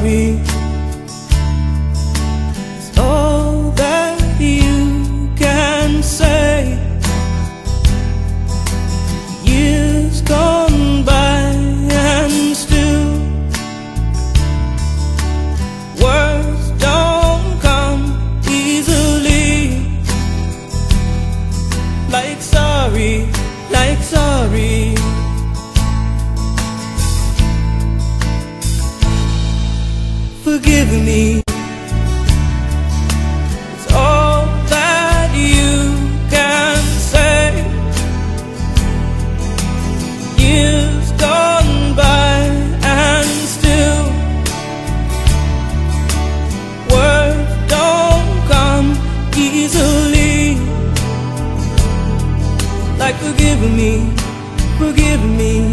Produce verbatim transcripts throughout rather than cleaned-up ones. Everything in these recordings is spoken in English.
sorry. It's all that you can say. Years gone by and still words don't come easily. Like sorry, like sorry. Forgive me. It's all that you can say. Years gone by and still words don't come easily. Like forgive me, forgive me.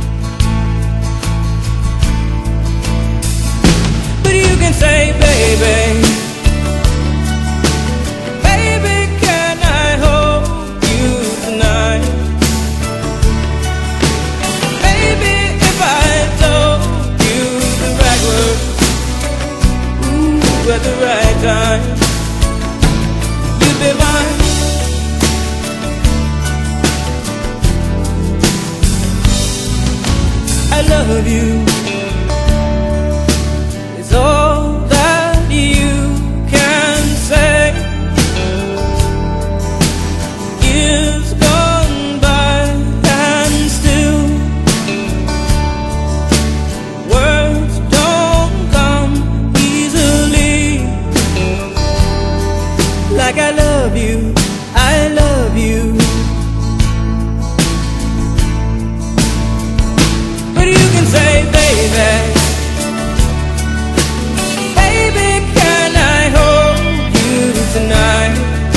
But you can say, baby, baby, can I hold you tonight? Baby, if I told you the right words, ooh, at the right time, you'd be mine. I love you. It's all that you can say. Years gone by and still words don't come easily. Like I love you, I love you. But you can say, baby, tonight,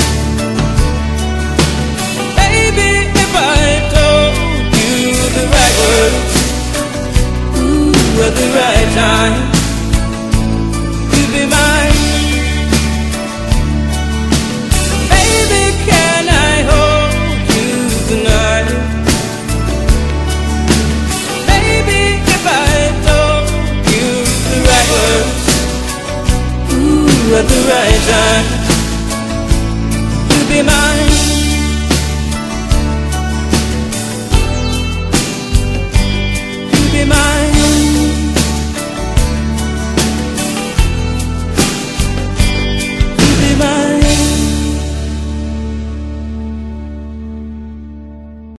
baby, if I told you the right words, ooh, at the right time, you'd be mine. Baby, can I hold you tonight? Baby, if I told you the right words, ooh, at the right time, be mine.